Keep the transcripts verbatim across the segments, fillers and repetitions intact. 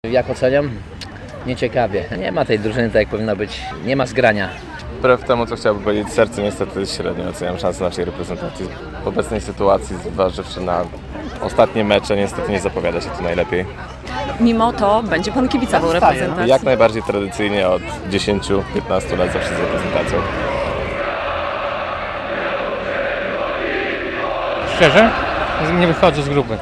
Jak oceniam? Nieciekawie. Nie ma tej drużyny tak jak powinno być. Nie ma zgrania. Wbrew temu, co chciałbym powiedzieć, serce niestety średnio oceniam szanse naszej reprezentacji. W obecnej sytuacji, zważywszy na ostatnie mecze, niestety nie zapowiada się to najlepiej. Mimo to będzie pan kibicował reprezentacji? Jak najbardziej tradycyjnie od dziesięciu do piętnastu lat zawsze z reprezentacją. Szczerze? Nie wychodzę z grupy.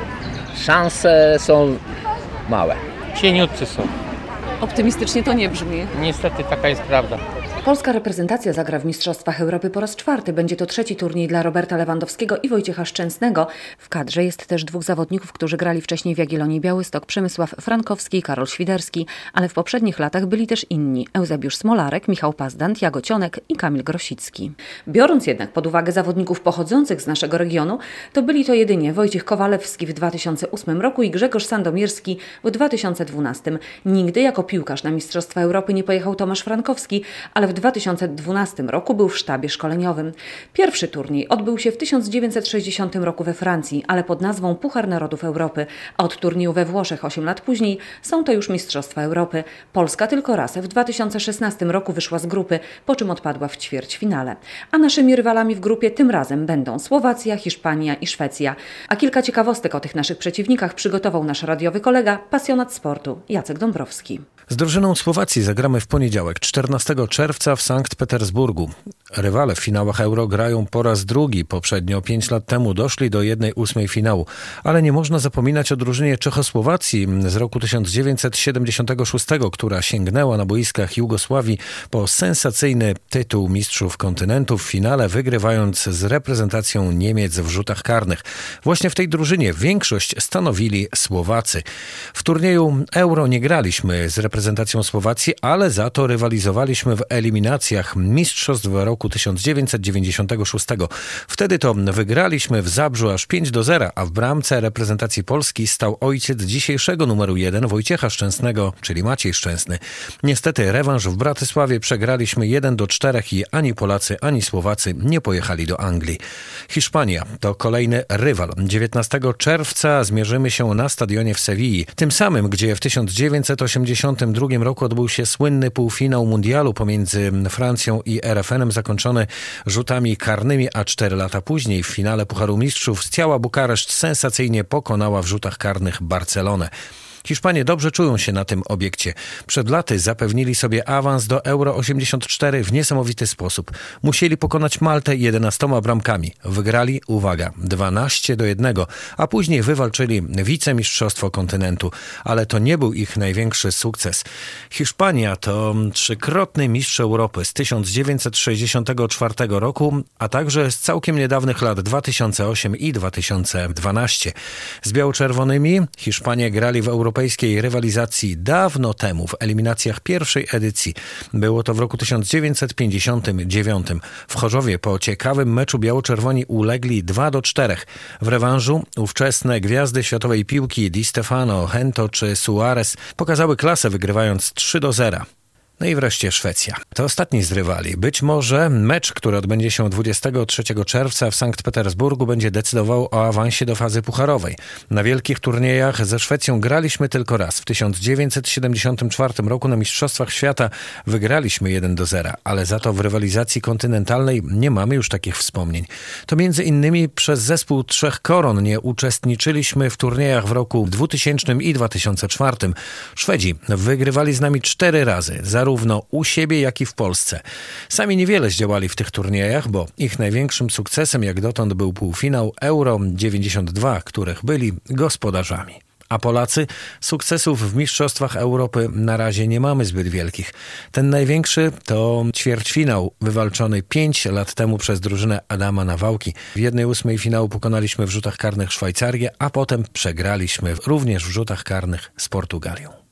Szanse są małe. Cieniutcy są. Optymistycznie to nie brzmi. Niestety taka jest prawda. Polska reprezentacja zagra w Mistrzostwach Europy po raz czwarty. Będzie to trzeci turniej dla Roberta Lewandowskiego i Wojciecha Szczęsnego. W kadrze jest też dwóch zawodników, którzy grali wcześniej w Jagiellonii Białystok, Przemysław Frankowski i Karol Świderski, ale w poprzednich latach byli też inni: Eusebiusz Smolarek, Michał Pazdant, Jago Cionek i Kamil Grosicki. Biorąc jednak pod uwagę zawodników pochodzących z naszego regionu, to byli to jedynie Wojciech Kowalewski w dwa tysiące ósmym roku i Grzegorz Sandomierski w dwa tysiące dwunastym. Nigdy jako piłkarz na Mistrzostwa Europy nie pojechał Tomasz Frankowski, ale w dwa tysiące dwunastym roku był w sztabie szkoleniowym. Pierwszy turniej odbył się w tysiąc dziewięćset sześćdziesiątym roku we Francji, ale pod nazwą Puchar Narodów Europy, a od turnieju we Włoszech osiem lat później są to już Mistrzostwa Europy. Polska tylko raz w dwa tysiące szesnastym roku wyszła z grupy, po czym odpadła w ćwierćfinale. A naszymi rywalami w grupie tym razem będą Słowacja, Hiszpania i Szwecja. A kilka ciekawostek o tych naszych przeciwnikach przygotował nasz radiowy kolega, pasjonat sportu Jacek Dąbrowski. Z drużyną Słowacji zagramy w poniedziałek, czternastego czerwca w Sankt Petersburgu. Rywale w finałach Euro grają po raz drugi. Poprzednio pięć lat temu doszli do jednej ósmej finału. Ale nie można zapominać o drużynie Czechosłowacji z roku tysiąc dziewięćset siedemdziesiątego szóstego, która sięgnęła na boiskach Jugosławii po sensacyjny tytuł mistrzów kontynentu w finale, wygrywając z reprezentacją Niemiec w rzutach karnych. Właśnie w tej drużynie większość stanowili Słowacy. W turnieju Euro nie graliśmy z reprezentacją Słowacji, ale za to rywalizowaliśmy w eliminacjach mistrzostw w roku tysiąc dziewięćset dziewięćdziesiątego szóstego. Wtedy to wygraliśmy w Zabrzu aż pięć do zera, a w bramce reprezentacji Polski stał ojciec dzisiejszego numeru jeden Wojciecha Szczęsnego, czyli Maciej Szczęsny. Niestety rewanż w Bratysławie przegraliśmy jeden do czterech i ani Polacy, ani Słowacy nie pojechali do Anglii. Hiszpania to kolejny rywal. dziewiętnastego czerwca zmierzymy się na stadionie w Sewilli, tym samym, gdzie w tysiąc dziewięćset osiemdziesiątym drugim roku odbył się słynny półfinał mundialu pomiędzy Francją i R F N-em, zakończony rzutami karnymi, a cztery lata później w finale Pucharu Mistrzów Steaua Bukareszt sensacyjnie pokonała w rzutach karnych Barcelonę. Hiszpanie dobrze czują się na tym obiekcie. Przed laty zapewnili sobie awans do Euro osiemdziesiąt cztery w niesamowity sposób. Musieli pokonać Maltę jedenastoma bramkami. Wygrali, uwaga, dwanaście do jednego, a później wywalczyli wicemistrzostwo kontynentu. Ale to nie był ich największy sukces. Hiszpania to trzykrotny mistrz Europy z tysiąc dziewięćset sześćdziesiątego czwartego roku, a także z całkiem niedawnych lat dwa tysiące ósmy i dwa tysiące dwunasty. Z biało-czerwonymi Hiszpanie grali w Europie europejskiej rywalizacji dawno temu, w eliminacjach pierwszej edycji. Było to w roku tysiąc dziewięćset pięćdziesiątym dziewiątym. W Chorzowie po ciekawym meczu biało-czerwoni ulegli dwa do czterech. W rewanżu ówczesne gwiazdy światowej piłki Di Stefano, Hento czy Suarez pokazały klasę, wygrywając trzy do zera. No i wreszcie Szwecja. To ostatni z rywali. Być może mecz, który odbędzie się dwudziestego trzeciego czerwca w Sankt Petersburgu, będzie decydował o awansie do fazy pucharowej. Na wielkich turniejach ze Szwecją graliśmy tylko raz. W tysiąc dziewięćset siedemdziesiątym czwartym roku na Mistrzostwach Świata wygraliśmy jeden do zera, ale za to w rywalizacji kontynentalnej nie mamy już takich wspomnień. To między innymi przez zespół Trzech Koron nie uczestniczyliśmy w turniejach w roku dwutysięcznym i dwa tysiące czwartym. Szwedzi wygrywali z nami cztery razy, zarówno Zarówno u siebie, jak i w Polsce. Sami niewiele zdziałali w tych turniejach, bo ich największym sukcesem jak dotąd był półfinał Euro dziewięćdziesiąt dwa, których byli gospodarzami. A Polacy? Sukcesów w Mistrzostwach Europy na razie nie mamy zbyt wielkich. Ten największy to ćwierćfinał wywalczony pięć lat temu przez drużynę Adama Nawałki. W jednej ósmej finału pokonaliśmy w rzutach karnych Szwajcarię, a potem przegraliśmy również w rzutach karnych z Portugalią.